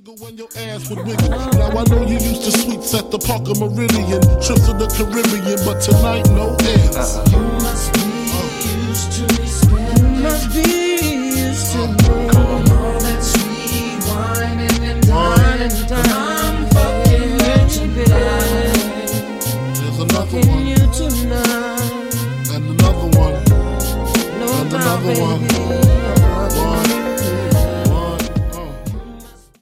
Jiggle when your ass would wiggle. Now I know you used to sweets at the Parker Meridian, trips to the Caribbean, but tonight no ends. You must be used to me spending. You must be used to me. All that sweet whining and dining time. I'm fucking you tonight. There's another fucking one. You tonight. And another one. No And doubt, another baby. one.